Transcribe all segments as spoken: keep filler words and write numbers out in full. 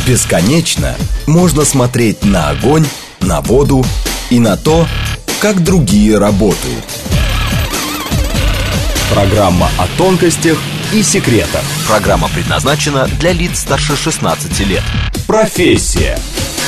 Бесконечно можно смотреть на огонь, на воду и на то, как другие работают. Программа о тонкостях и секретах. Программа предназначена для лиц старше шестнадцати лет. Профессия.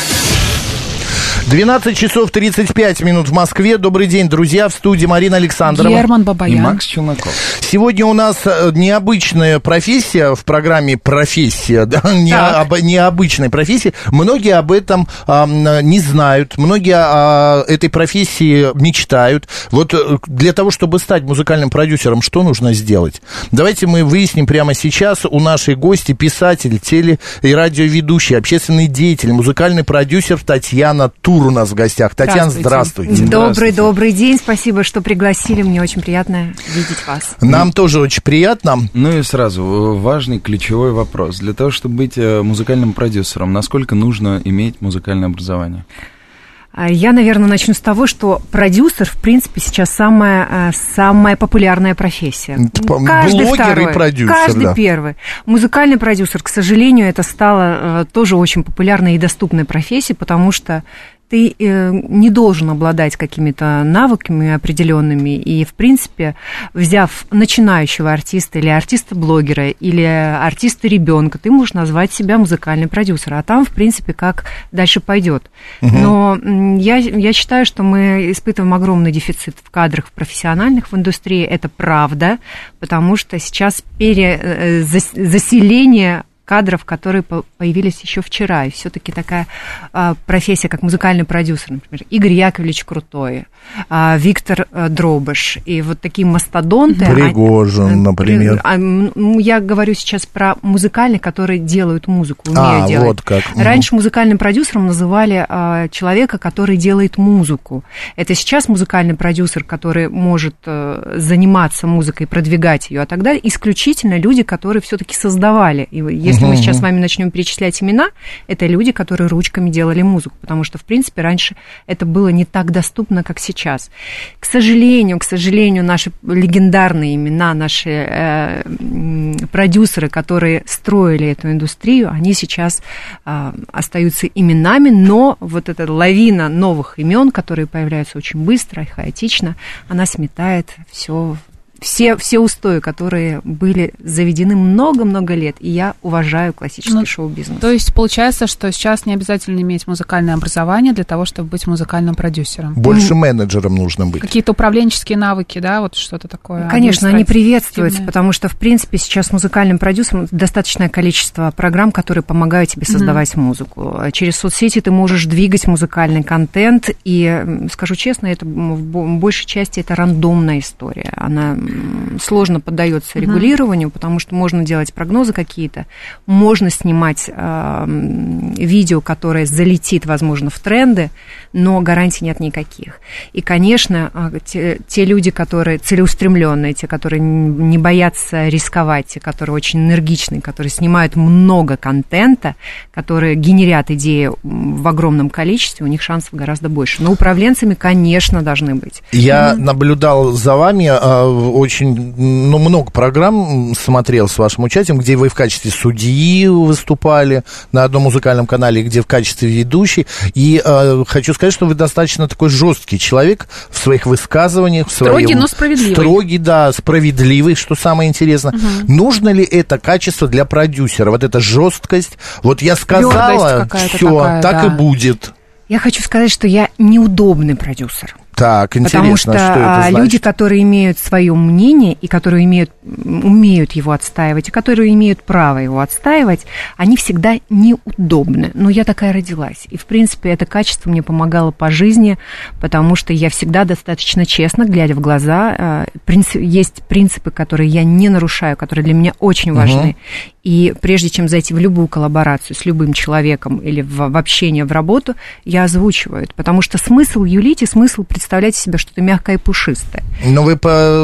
двенадцать часов тридцать пять минут в Москве. Добрый день, друзья. В студии Марина Александрова, Герман Бабаян и Макс Челноков. Сегодня у нас необычная профессия в программе «Профессия», да? Не, об, необычная профессия. Многие об этом а, не знают, многие о этой профессии мечтают. Вот для того, чтобы стать музыкальным продюсером, что нужно сделать? Давайте мы выясним прямо сейчас. У нашей гости писатель, теле- и радиоведущий, общественный деятель, музыкальный продюсер Татьяна Тур у нас в гостях. Татьяна, здравствуйте. здравствуйте. Добрый, добрый день. Спасибо, что пригласили. Мне очень приятно видеть вас. Нам тоже очень приятно. Ну и сразу важный ключевой вопрос. Для того, чтобы быть музыкальным продюсером, насколько нужно иметь музыкальное образование? Я, наверное, начну с того, что продюсер, в принципе, сейчас самая, самая популярная профессия. Каждый Блогер второй, и продюсер, каждый да. первый. Музыкальный продюсер, к сожалению, это стало тоже очень популярной и доступной профессией, потому что ты не должен обладать какими-то навыками определенными, и, в принципе, взяв начинающего артиста или артиста-блогера, или артиста-ребенка, ты можешь назвать себя музыкальным продюсером, а там, в принципе, как дальше пойдет. Угу. Но я, я считаю, что мы испытываем огромный дефицит в кадрах в профессиональных в индустрии, это правда, потому что сейчас перезаселение кадров, которые появились еще вчера. И все-таки такая а, профессия, как музыкальный продюсер, например, Игорь Яковлевич Крутой, а, Виктор а, Дробыш, и вот такие мастодонты. Пригожин, а, например. А, а, я говорю сейчас про музыкальных, которые делают музыку, умеют а, делать. Вот как. Раньше музыкальным продюсером называли а, человека, который делает музыку. Это сейчас музыкальный продюсер, который может а, заниматься музыкой, продвигать ее, а тогда исключительно люди, которые все-таки создавали. И если Если мы сейчас с вами начнем перечислять имена, это люди, которые ручками делали музыку, потому что, в принципе, раньше это было не так доступно, как сейчас. К сожалению, к сожалению, наши легендарные имена, наши э, продюсеры, которые строили эту индустрию, они сейчас э, остаются именами, но вот эта лавина новых имен, которые появляются очень быстро и хаотично, она сметает все. Все, все устои, которые были заведены много-много лет, и я уважаю классический ну, шоу-бизнес. То есть получается, что сейчас не обязательно иметь музыкальное образование для того, чтобы быть музыкальным продюсером? Больше менеджером нужно быть. Какие-то управленческие навыки, да, вот что-то такое? Конечно, они приветствуются, потому что, в принципе, сейчас музыкальным продюсером достаточное количество программ, которые помогают тебе создавать mm-hmm. музыку. Через соцсети ты можешь двигать музыкальный контент, и, скажу честно, это в большей части это рандомная история. Она сложно поддается uh-huh. регулированию, потому что можно делать прогнозы какие-то, можно снимать э, видео, которое залетит, возможно, в тренды, но гарантий нет никаких. И, конечно, те, те люди, которые целеустремленные, те, которые не боятся рисковать, те, которые очень энергичные, которые снимают много контента, которые генерят идеи в огромном количестве, у них шансов гораздо больше. Но управленцами, конечно, должны быть. Я mm-hmm. наблюдал за вами очень, ну, много программ смотрел с вашим участием, где вы в качестве судьи выступали на одном музыкальном канале, где в качестве ведущей. И э, хочу сказать, что вы достаточно такой жесткий человек в своих высказываниях. В строгий, своем... но справедливый. Строгий, да, справедливый, что самое интересное. Угу. Нужно ли это качество для продюсера? Вот эта жесткость. Вот я сказала, все, так да. и будет. Я хочу сказать, что я неудобный продюсер. Так, интересно, потому что, что это значит? Люди, которые имеют свое мнение и которые имеют, умеют его отстаивать, и которые имеют право его отстаивать, они всегда неудобны. Но я такая родилась. И, в принципе, это качество мне помогало по жизни, потому что я всегда достаточно честно, глядя в глаза. Есть принципы, которые я не нарушаю, которые для меня очень важны. Угу. И прежде чем зайти в любую коллаборацию с любым человеком или в, в общение, в работу, я озвучиваю это. Потому что смысл юлить и смысл представлять себе что-то мягкое и пушистое. Но вы,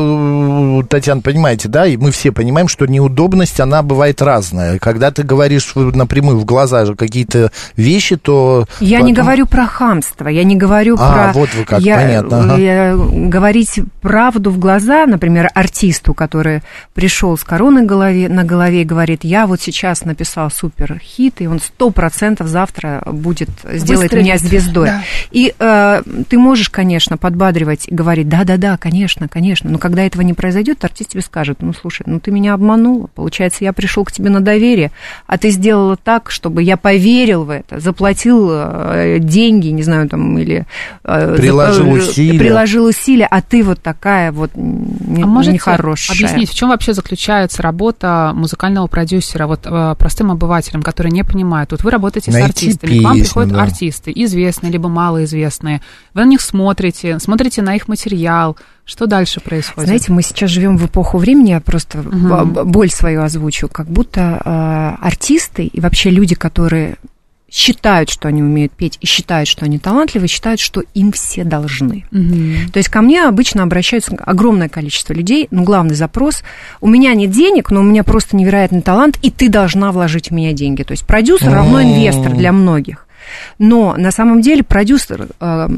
Татьяна, понимаете, да, и мы все понимаем, что неудобность, она бывает разная. Когда ты говоришь напрямую в глаза какие-то вещи, то... Я потом... не говорю про хамство, я не говорю а, про... А, вот вы как, я, понятно. Ага. Я, говорить правду в глаза, например, артисту, который пришел с короной голове, на голове и говорит: я вот сейчас написал супер хит, и он сто процентов завтра будет сделать меня звездой. Да. И э, ты можешь, конечно, подбадривать и говорить, да-да-да, конечно, конечно, но когда этого не произойдет, артист тебе скажет, ну, слушай, ну, ты меня обманула, получается, я пришел к тебе на доверие, а ты сделала так, чтобы я поверил в это, заплатил э, деньги, не знаю, там, или... Э, приложил зап... усилия. Приложил усилия, а ты вот такая вот не, а можете нехорошая. Объяснить, в чем вообще заключается работа музыкального продюсера, вот э, простым обывателям, которые не понимают. Вот вы работаете Найти с артистами, песню, к вам приходят да. артисты, известные, либо малоизвестные. Вы на них смотрите, смотрите на их материал. Что дальше происходит? Знаете, мы сейчас живем в эпоху времени, я просто угу. боль свою озвучу, как будто э, артисты и вообще люди, которые считают, что они умеют петь, и считают, что они талантливы, считают, что им все должны. Угу. То есть ко мне обычно обращаются огромное количество людей, но главный запрос: у меня нет денег, но у меня просто невероятный талант, и ты должна вложить в меня деньги. То есть продюсер равно инвестор для многих. Но на самом деле продюсер,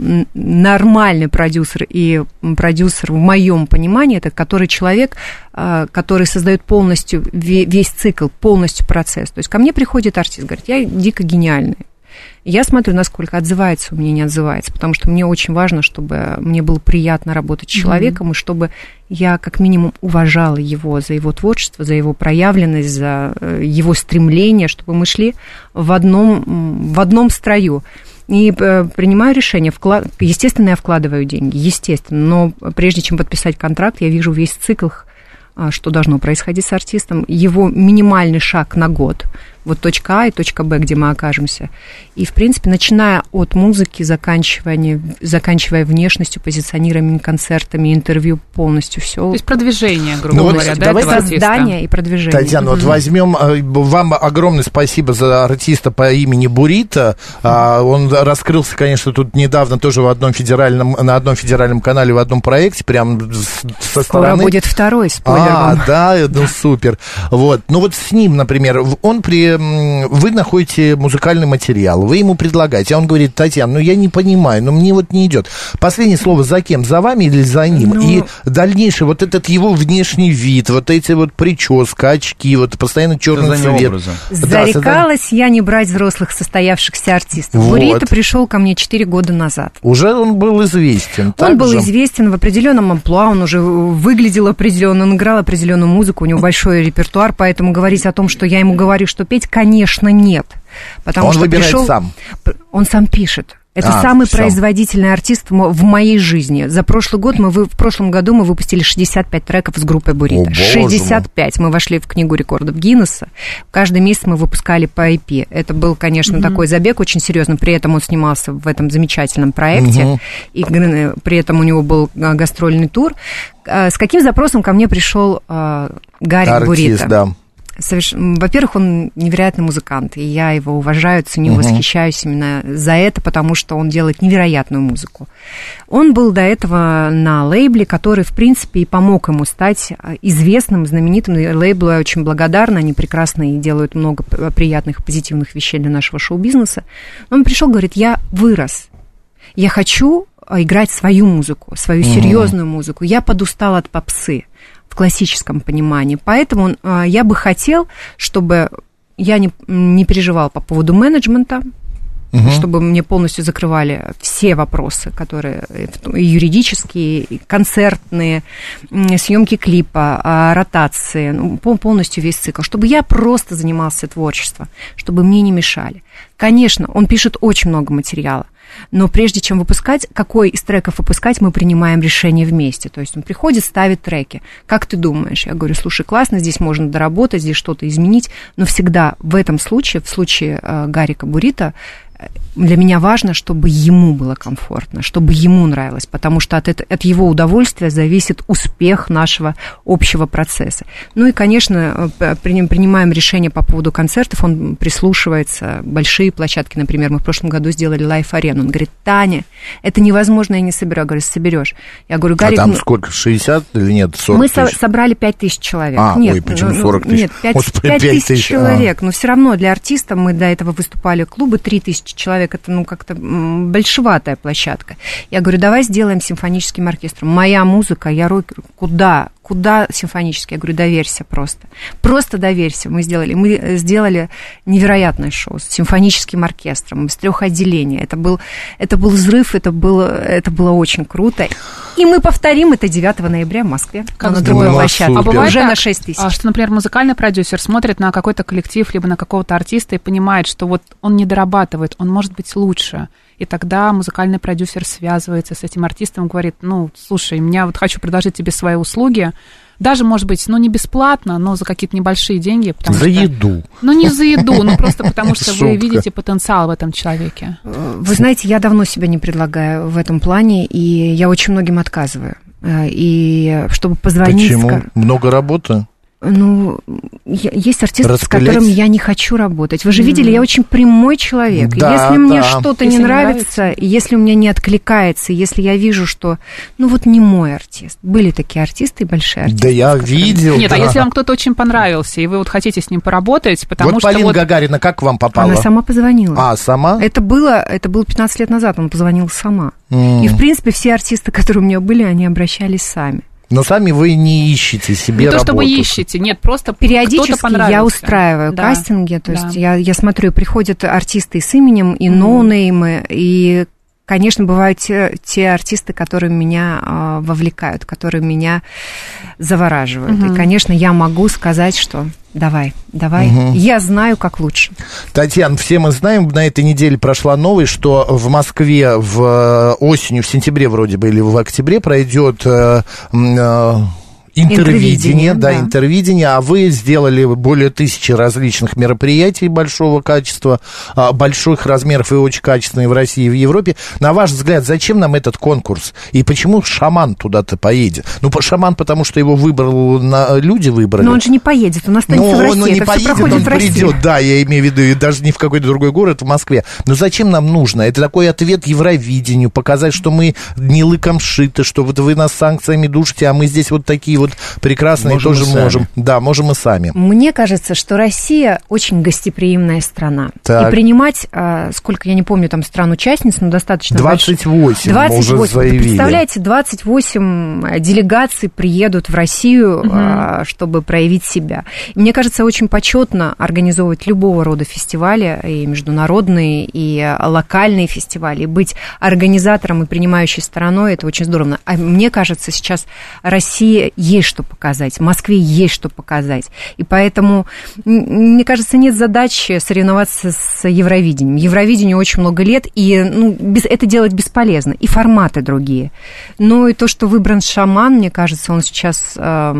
нормальный продюсер и продюсер в моем понимании, это который человек, который создает полностью весь цикл, полностью процесс. То есть ко мне приходит артист, говорит, я дико гениальный. Я смотрю, насколько отзывается у меня, не отзывается, потому что мне очень важно, чтобы мне было приятно работать с человеком, mm-hmm. и чтобы я как минимум уважала его за его творчество, за его проявленность, за его стремление, чтобы мы шли в одном, в одном строю. И принимаю решение, вклад... естественно, я вкладываю деньги, естественно, но прежде чем подписать контракт, я вижу весь цикл, что должно происходить с артистом, его минимальный шаг на год, вот точка А и точка Б, где мы окажемся. И, в принципе, начиная от музыки, заканчивая, заканчивая внешностью, позиционированием, концертами, интервью, полностью все. То есть продвижение, грубо ну, говоря, вот да, давай этого создание артиста. И продвижение. Татьяна, mm-hmm. вот возьмем, вам огромное спасибо за артиста по имени Бурито. Mm-hmm. Он раскрылся, конечно, тут недавно тоже в одном федеральном, на одном федеральном канале, в одном проекте, прям со стороны. Скоро будет второй, спойлер А, вам. да, ну супер. Вот, ну вот с ним, например, он при... Вы находите музыкальный материал, вы ему предлагаете, а он говорит, Татьяна, ну я не понимаю, ну мне вот не идет. Последнее слово за кем? За вами или за ним? Ну... И дальнейшее, вот этот его внешний вид, вот эти вот прическа, очки, вот постоянно черный цвет. Зарекалась да, я не брать взрослых состоявшихся артистов. Вот. Бурито пришел ко мне четыре года назад. Уже он был известен. Он был же? известен в определенном амплуа, он уже выглядел определенно, он играл определенную музыку, у него большой репертуар, поэтому говорить о том, что я ему говорю, что петь, конечно, нет. Потому он что выбирает пришел, сам. Он сам пишет. Это а, самый все. производительный артист в моей жизни. За прошлый год мы, в прошлом году мы выпустили шестьдесят пять треков с группой Бурито. шестьдесят пять. Мы вошли в книгу рекордов Гиннесса. Каждый месяц мы выпускали по и пи. Это был, конечно, mm-hmm. такой забег очень серьезный. При этом он снимался в этом замечательном проекте. Mm-hmm. И при этом у него был гастрольный тур. С каким запросом ко мне пришел э, Гарик артист, Бурито? Да. Соверш... Во-первых, он невероятный музыкант, и я его уважаю, ценю, uh-huh. восхищаюсь именно за это, потому что он делает невероятную музыку. Он был до этого на лейбле, который, в принципе, и помог ему стать известным, знаменитым. Лейблу я очень благодарна, они прекрасно и делают много приятных, позитивных вещей для нашего шоу-бизнеса. Он пришел, говорит, я вырос, я хочу играть свою музыку, свою uh-huh. серьезную музыку, я подустал от попсы. В классическом понимании. Поэтому э, я бы хотел, чтобы я не, не переживала по поводу менеджмента, угу. чтобы мне полностью закрывали все вопросы, которые и юридические, и концертные, съемки клипа, ротации, ну, полностью весь цикл, чтобы я просто занимался творчеством, чтобы мне не мешали. Конечно, он пишет очень много материала, но прежде чем выпускать, какой из треков выпускать, мы принимаем решение вместе. То есть он приходит, ставит треки. Как ты думаешь? Я говорю, слушай, классно, здесь можно доработать, здесь что-то изменить, но всегда в этом случае, в случае э, Гарика Бурито, для меня важно, чтобы ему было комфортно, чтобы ему нравилось, потому что от, это, от его удовольствия зависит успех нашего общего процесса. Ну и, конечно, принимаем решение по поводу концертов, он прислушивается, большие площадки, например, мы в прошлом году сделали лайв-арену, он говорит, Таня, это невозможно, я не соберу. Я говорю, соберешь. Я говорю, Гарик... А там сколько, шестьдесят или нет, сорок Мы тысяч? Мы собрали пять тысяч человек. А, нет, ой, почему сорок тысяч? Нет, пять тысяч человек, а. но все равно для артиста мы до этого выступали клубы, три тысячи человек человек, это, ну, как-то большеватая площадка. Я говорю, давай сделаем симфоническим оркестром. Моя музыка, я рокер. Куда? Куда симфонический? Я говорю, доверься просто. Просто доверься. Мы сделали, мы сделали невероятное шоу с симфоническим оркестром, с трех отделений. Это был, это был взрыв, это было, это было очень круто. И мы повторим это девятого ноября в Москве. Как на другой площадке. А бывает уже так, на шесть тысяч. Что, например, музыкальный продюсер смотрит на какой-то коллектив, либо на какого-то артиста и понимает, что вот он не дорабатывает, он может быть лучше. И тогда музыкальный продюсер связывается с этим артистом и говорит, ну, слушай, я вот хочу предложить тебе свои услуги, даже, может быть, ну, не бесплатно, но за какие-то небольшие деньги. За что, еду. Ну, не за еду, ну, просто потому что вы видите потенциал в этом человеке. Вы знаете, я давно себя не предлагаю в этом плане, и я очень многим отказываю. И чтобы позвонить... Почему? Много работы? Ну, есть артисты, с которым я не хочу работать. Вы же видели, я очень прямой человек. Да, если мне да. что-то если не нравится, нравится, если у меня не откликается, если я вижу, что, ну, вот не мой артист. Были такие артисты и большие артисты. Да я видел. Нет, да. а если вам кто-то очень понравился, и вы вот хотите с ним поработать, потому вот что... Полина вот Полина Гагарина как к вам попала? Она сама позвонила. А, сама? Это было, это было пятнадцать лет назад, она позвонила сама. Mm. И, в принципе, все артисты, которые у меня были, они обращались сами. Но сами вы не ищете себе не работу. Не то, чтобы ищете, нет, просто периодически я устраиваю да. кастинги, то да. есть я, я смотрю, приходят артисты с именем и mm-hmm. ноунеймы, и, конечно, бывают те, те артисты, которые меня э, вовлекают, которые меня завораживают. Mm-hmm. И, конечно, я могу сказать, что давай, давай, угу. я знаю, как лучше. Татьяна, все мы знаем, на этой неделе прошла новость, что в Москве в осенью, в сентябре вроде бы, или в октябре пройдет... Э, э, Интервидение, да, да, интервидение, а вы сделали более тысячи различных мероприятий большого качества, больших размеров и очень качественные в России и в Европе. На ваш взгляд, зачем нам этот конкурс? И почему шаман туда-то поедет? Ну, шаман, потому что его выбрал, на, люди выбрали. Но он же не поедет, он останется Но в России. Он не это поедет, он придет, да, я имею в виду, и даже не в какой-то другой город, в Москве. Но зачем нам нужно? Это такой ответ Евровидению, показать, что мы не лыком шиты, что вот вы нас санкциями душите, а мы здесь вот такие вот прекрасные можем тоже можем. Да, можем и сами. Мне кажется, что Россия очень гостеприимная страна. Так. И принимать, сколько, я не помню, там стран-участниц, но достаточно двадцать восемь, двадцать восемь. Уже заявили. Представляете, двадцать восемь делегаций приедут в Россию, угу. чтобы проявить себя. И мне кажется, очень почетно организовывать любого рода фестивали, и международные, и локальные фестивали, и быть организатором и принимающей стороной, это очень здорово. А мне кажется, сейчас Россия есть что показать, в Москве есть что показать. И поэтому, мне кажется, нет задачи соревноваться с Евровидением. Евровидению очень много лет, и ну, без, это делать бесполезно. И форматы другие. Но и то, что выбран шаман, мне кажется, он сейчас э,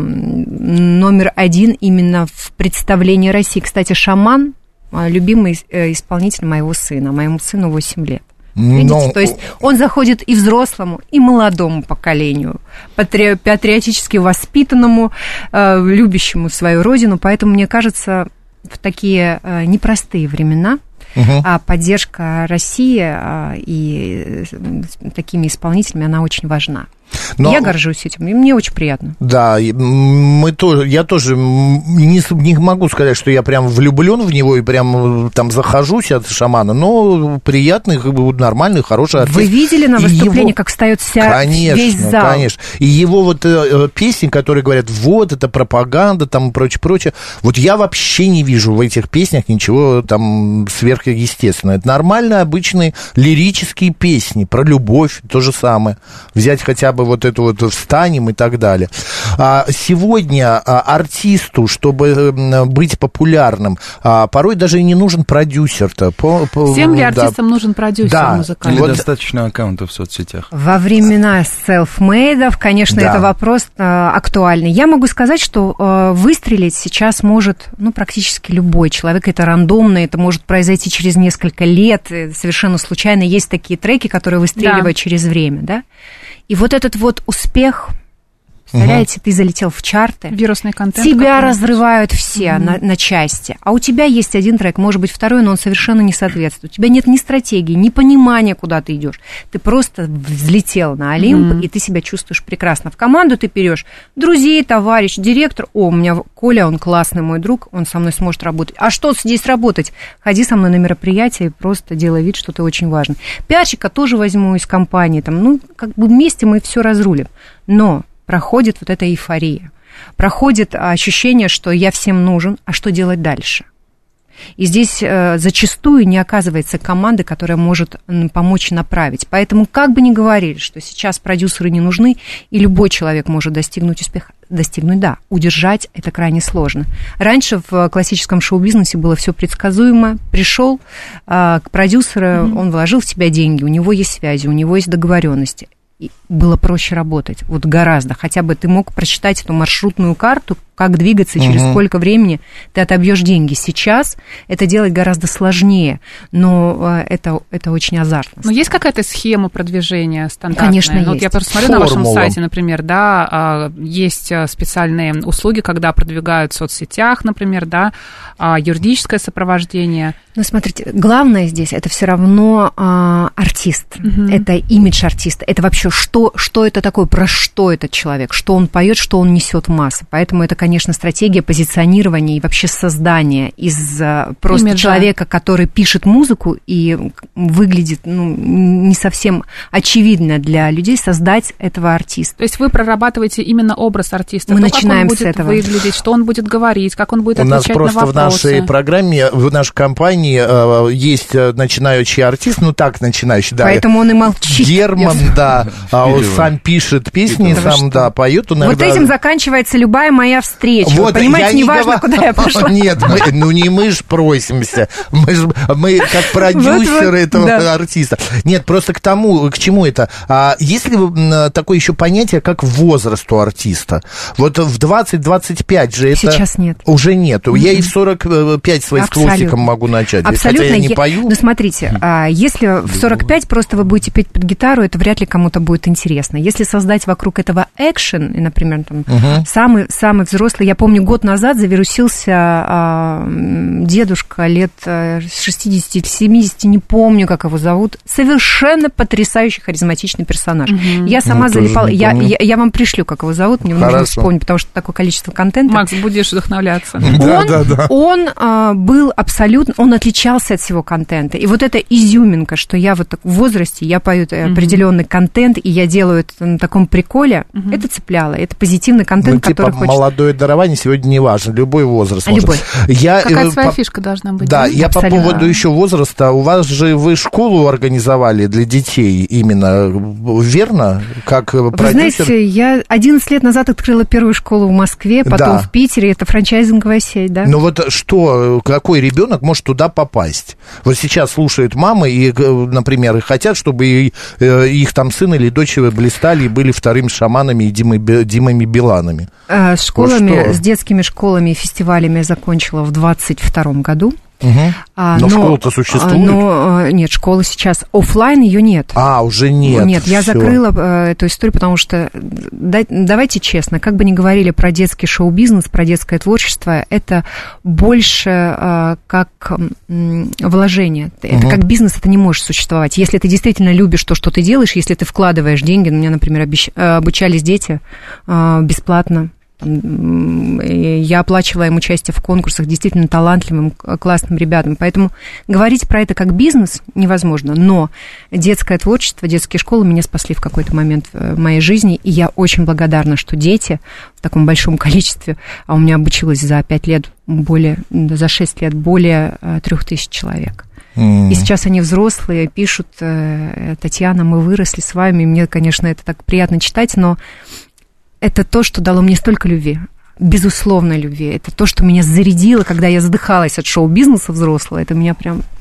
номер один именно в представлении России. Кстати, шаман – любимый исполнитель моего сына. Моему сыну восемь лет. Видите? Но... То есть он заходит и взрослому, и молодому поколению, патри... патриотически воспитанному, э, любящему свою родину. Поэтому, мне кажется, в такие э, непростые времена угу. а поддержка России а, и такими исполнителями, она очень важна. Но... Я горжусь этим, и мне очень приятно. Да, мы тоже, я тоже не, не могу сказать, что я прям влюблен в него и прям там захожусь от шамана, но приятный, нормальный, хороший артист. Вы видели на выступлении, его... как встает вся, конечно, весь зал? Конечно, и его вот э, песни, которые говорят, вот, это пропаганда, там, и прочее, прочее, вот я вообще не вижу в этих песнях ничего там сверхъестественного. Это нормальные, обычные лирические песни про любовь, то же самое. Взять хотя бы вот эту вот «Встанем» и так далее. А сегодня артисту, чтобы быть популярным, порой даже и не нужен продюсер-то. По, по, Всем ли да. артистам нужен продюсер да. музыкальный? Или вот. достаточно аккаунтов в соцсетях? Во времена селфмейдов, конечно, да. это вопрос э, актуальный. Я могу сказать, что э, выстрелить сейчас может ну, практически любой человек. Это рандомно, это может произойти через несколько лет, совершенно случайно. Есть такие треки, которые выстреливают да. через время, да? И вот этот вот успех Представляете, угу. ты залетел в чарты. Вирусный контент. Тебя разрывают все угу. на, на части. А у тебя есть один трек, может быть, второй, но он совершенно не соответствует. У тебя нет ни стратегии, ни понимания, куда ты идешь. Ты просто взлетел на Олимп, угу. и ты себя чувствуешь прекрасно. В команду ты берешь друзей, товарищ, директор. О, у меня Коля, он классный мой друг, он со мной сможет работать. А что здесь работать? Ходи со мной на мероприятие и просто делай вид, что ты очень важный. Пиарщика тоже возьму из компании. Там, ну, как бы вместе мы все разрулим. Но проходит вот эта эйфория, проходит ощущение, что я всем нужен, а что делать дальше? И здесь э, зачастую не оказывается команды, которая может помочь направить. Поэтому как бы ни говорили, что сейчас продюсеры не нужны, и любой человек может достигнуть успеха, достигнуть, да, удержать это крайне сложно. Раньше в классическом шоу-бизнесе было все предсказуемо. Пришел э, к продюсеру, mm-hmm. он вложил в тебя деньги, у него есть связи, у него есть договоренности. И было проще работать, вот гораздо. Хотя бы ты мог прочитать эту маршрутную карту, как двигаться, через угу. сколько времени ты отобьешь деньги. Сейчас это делать гораздо сложнее, но это, это очень азартно. Но есть какая-то схема продвижения стандартная? Конечно, ну, есть. Вот я просто смотрю Формула. На вашем сайте, например, да, есть специальные услуги, когда продвигают в соцсетях, например, да, юридическое сопровождение. Ну, смотрите, главное здесь это все равно а, артист, угу. это имидж артиста, это вообще что, что это такое, про что этот человек, что он поет, что он несет в массы. Поэтому это, конечно, стратегия позиционирования и вообще создания из просто имиджа. Человека, который пишет музыку и выглядит ну, не совсем очевидно для людей, создать этого артиста. То есть вы прорабатываете именно образ артиста, мы то, начинаем как он с будет этого. Выглядеть, что он будет говорить, как он будет У отвечать на вопросы. У нас просто в нашей программе, в нашей компании есть начинающий артист, ну так, начинающий, да. Поэтому он и молчит. Герман, да, он сам пишет песни, сам, да, поет. Вот этим заканчивается любая моя встреча. Вот, понимаете, неважно, куда я пошла. Нет, ну не мы ж просимся, мы как продюсеры этого артиста. Нет, просто к тому, к чему это. Есть ли такое еще понятие, как возраст у артиста? Вот в двадцать-двадцать пять же это... Сейчас нет. Уже нету. Я и в сорок пять своим хвостиком могу начать. Абсолютно. Хотя я не пою. Ну, смотрите, если в сорок пять просто вы будете петь под гитару, это вряд ли кому-то будет интересно. Если создать вокруг этого экшен, например, там, угу. самый, самый взрослый, я помню, год назад завирусился а, дедушка лет шестидесяти или семидесяти, не помню, как его зовут, совершенно потрясающий, харизматичный персонаж. Угу. Я сама ну, залипала, я, я, я вам пришлю, как его зовут, мне Хорошо. Нужно вспомнить, потому что такое количество контента. Макс, будешь вдохновляться. Он, да, да, да. он а, был абсолютно, он отличался от всего контента. И вот эта изюминка, что я вот так в возрасте, я пою mm-hmm. определенный контент, и я делаю это на таком приколе, mm-hmm. это цепляло. Это позитивный контент, ну, который типа хочет... молодое дарование сегодня не важно, любой возраст. Любой. Я, Какая э, своя по... фишка должна быть. Да, да? я Абсолютно. По поводу еще возраста, у вас же вы школу организовали для детей именно, верно? Как вы продюсер? Знаете, я одиннадцать лет назад открыла первую школу в Москве, потом да. в Питере, это франчайзинговая сеть, да. Ну вот что, какой ребенок может туда попасть? Вот сейчас слушают мамы и, например, и хотят, чтобы их там сын или дочь блистали и были вторыми шаманами и Димой, Димами Биланами. С школами, вот с детскими школами и фестивалями я закончила в двадцать втором году. Угу. А, но, но школа-то существует? Но, нет, школы сейчас офлайн ее нет. А, уже нет. Нет, я всё. закрыла э, эту историю, потому что, да, давайте честно, как бы ни говорили про детский шоу-бизнес, про детское творчество, это больше э, как э, вложение. Это угу. как бизнес, это не может существовать. Если ты действительно любишь то, что ты делаешь, если ты вкладываешь деньги, у меня, например, обещ... обучались дети э, бесплатно. Я оплачивала им участие в конкурсах действительно талантливым, классным ребятам. Поэтому говорить про это как бизнес невозможно. Но детское творчество, детские школы меня спасли в какой-то момент в моей жизни. И я очень благодарна, что дети в таком большом количестве, а у меня обучилось за пять лет более, за шесть лет более трех тысяч человек. Mm. И сейчас они взрослые, пишут: Татьяна, мы выросли с вами. И мне, конечно, это так приятно читать, но это то, что дало мне столько любви, безусловной любви. Это то, что меня зарядило, когда я задыхалась от шоу-бизнеса взрослого. Это меня прям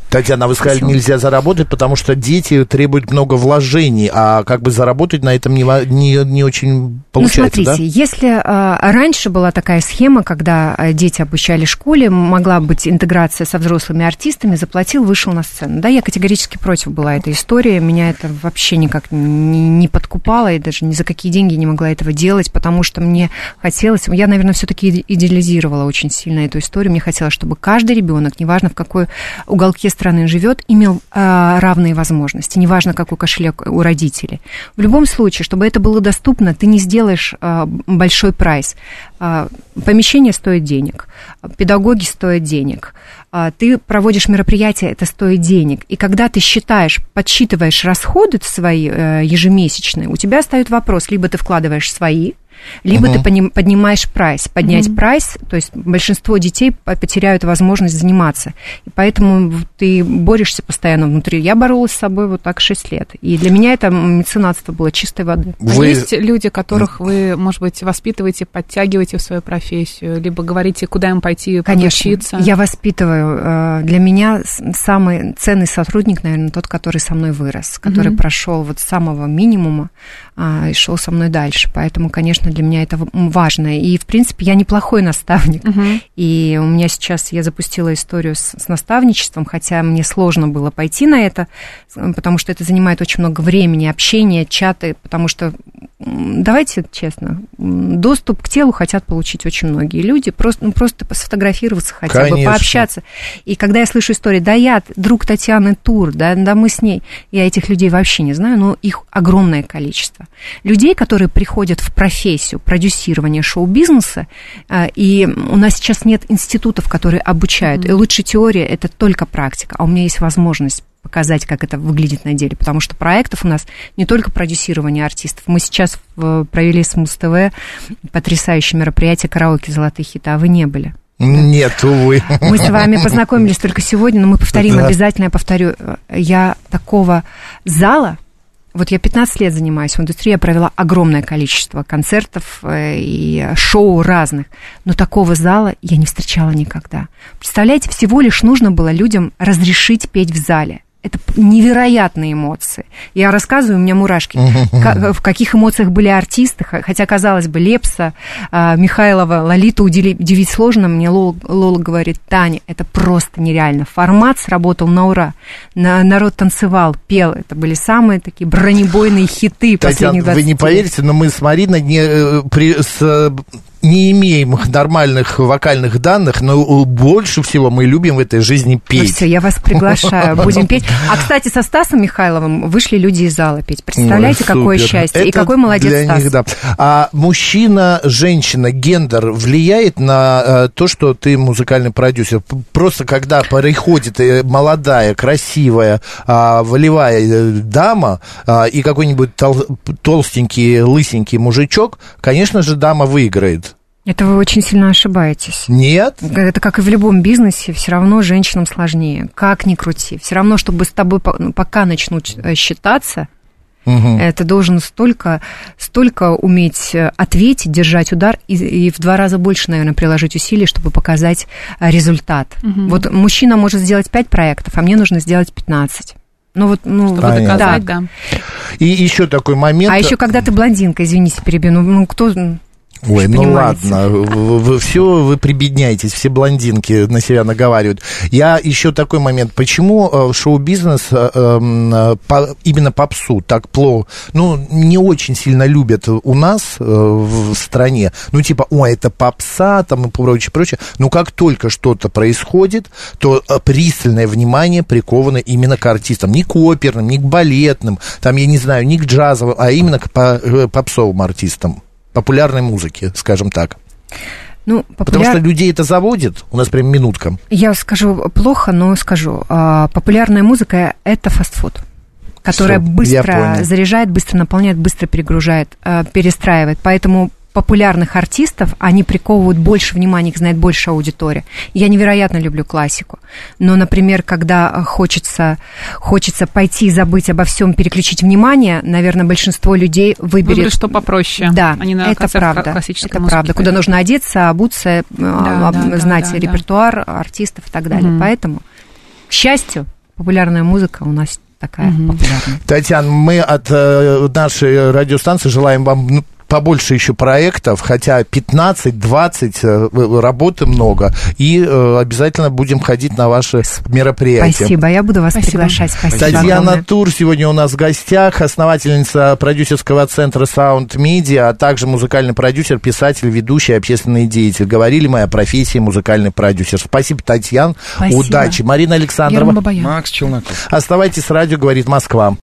Татьяна, вы сказали, Спасибо. Нельзя заработать, потому что дети требуют много вложений, а как бы заработать на этом не, не, не очень получается, ну, смотрите, да? если а, раньше была такая схема, когда дети обучали в школе, могла быть интеграция со взрослыми артистами, заплатил, вышел на сцену. Да, я категорически против была этой истории, меня это вообще никак не, не подкупало, и даже ни за какие деньги не могла этого делать, потому что мне хотелось, я, наверное, все-таки идеализировала очень сильно эту историю, мне хотелось, чтобы каждый ребенок, неважно в какой уголке страны живет, имел а, равные возможности, неважно, какой кошелек у родителей. В любом случае, чтобы это было доступно, ты не сделаешь а, большой прайс. А, помещение стоит денег, педагоги стоят денег, а, ты проводишь мероприятие, это стоит денег. И когда ты считаешь, подсчитываешь расходы свои а, ежемесячные, у тебя встает вопрос, либо ты вкладываешь свои, либо uh-huh. ты поднимаешь прайс. Поднять uh-huh. прайс, то есть большинство детей потеряют возможность заниматься. И поэтому ты борешься постоянно внутри. Я боролась с собой вот так шесть лет. И для меня это меценатство было чистой воды. Вы... Есть люди, которых вы, может быть, воспитываете, подтягиваете в свою профессию, либо говорите, куда им пойти подучиться? Конечно, я воспитываю. Для меня самый ценный сотрудник, наверное, тот, который со мной вырос, который uh-huh. прошел вот с самого минимума и шел со мной дальше. Поэтому, конечно, для меня это важно. И, в принципе, я неплохой наставник. Uh-huh. И у меня сейчас, я запустила историю с, с наставничеством, хотя мне сложно было пойти на это, потому что это занимает очень много времени, общения, чаты, потому что, давайте честно, доступ к телу хотят получить очень многие люди, просто, ну, просто сфотографироваться хотя Конечно. бы, пообщаться. И когда я слышу истории, да я друг Татьяны Тур, да, да мы с ней, я этих людей вообще не знаю, но их огромное количество. Людей, которые приходят в профессию продюсирования шоу-бизнеса, и у нас сейчас нет институтов, которые обучают, mm-hmm. и лучшая теория – это только практика, а у меня есть возможность показать, как это выглядит на деле, потому что проектов у нас не только продюсирование артистов. Мы сейчас провели с Муз-ТВ потрясающее мероприятие «Караоке. Золотые хиты», а вы не были. Нет, увы. Мы с вами познакомились только сегодня, но мы повторим да. обязательно, я повторю. Я такого зала... Вот я пятнадцать лет занимаюсь в индустрии, я провела огромное количество концертов и шоу разных, но такого зала я не встречала никогда. Представляете, всего лишь нужно было людям разрешить петь в зале. Это невероятные эмоции. Я рассказываю, у меня мурашки. Uh-huh. В каких эмоциях были артисты, хотя, казалось бы, Лепса, Михайлова, Лолиту удивить сложно. Мне Лола, Лола говорит, Таня, это просто нереально. Формат сработал на ура. Народ танцевал, пел. Это были самые такие бронебойные хиты последних двадцати лет. Вы не поверите, но мы с Мариной не, при, с... не имеем нормальных вокальных данных, но больше всего мы любим в этой жизни петь. Ну все, я вас приглашаю, будем петь. А, кстати, со Стасом Михайловым вышли люди из зала петь. Представляете, Ой, какое счастье. Это и какой молодец для Стас. Них, да. А мужчина, женщина, гендер влияет на а, то, что ты музыкальный продюсер? Просто когда приходит молодая, красивая, а, волевая дама а, и какой-нибудь тол- толстенький, лысенький мужичок, конечно же, дама выиграет. Это вы очень сильно ошибаетесь. Нет. Это как и в любом бизнесе, все равно женщинам сложнее. Как ни крути. Все равно, чтобы с тобой пока начнут считаться, угу. ты должен столько, столько уметь ответить, держать удар и, и в два раза больше, наверное, приложить усилий, чтобы показать результат. Угу. Вот мужчина может сделать пять проектов, а мне нужно сделать пятнадцать. Ну вот, ну, чтобы вот, доказать, да. да. И еще такой момент. А еще когда ты блондинка, извините, перебью, ну кто... Ой, ну ладно, вы, вы все, вы прибедняетесь, все блондинки на себя наговаривают. Я еще такой момент, почему шоу-бизнес именно попсу так плохо, ну, не очень сильно любят у нас в стране, ну, типа, ой, это попса, там, и прочее, прочее, но как только что-то происходит, то пристальное внимание приковано именно к артистам, не к оперным, не к балетным, там, я не знаю, не к джазовым, а именно к попсовым артистам. Популярной музыки, скажем так. Ну, популяр... Потому что людей это заводит. У нас прям минутка. Я скажу плохо, но скажу. Популярная музыка – это фастфуд, которая Всё, быстро заряжает, быстро наполняет, быстро перегружает, перестраивает. Поэтому популярных артистов, они приковывают больше внимания, их знает больше аудитория. Я невероятно люблю классику. Но, например, когда хочется, хочется пойти и забыть обо всем, переключить внимание, наверное, большинство людей выберет... Выберет, что попроще. Да, а не на это правда. Это правда. Куда нужно одеться, обуться, да, да, знать да, да, репертуар да. артистов и так далее. Угу. Поэтому, к счастью, популярная музыка у нас такая mm-hmm. популярная. Татьяна, мы от э, нашей радиостанции желаем вам побольше еще проектов, хотя пятнадцать-двадцать, работы много, и э, обязательно будем ходить на ваши мероприятия. Спасибо, я буду вас Спасибо. приглашать. Спасибо. Татьяна огромное. Тур сегодня у нас в гостях, основательница продюсерского центра Sound Media, а также музыкальный продюсер, писатель, ведущий, общественный деятель. Говорили мы о профессии музыкальный продюсер. Спасибо, Татьяна. Спасибо. Удачи. Марина Александрова. Макс Челноков. Оставайтесь с радио, говорит Москва.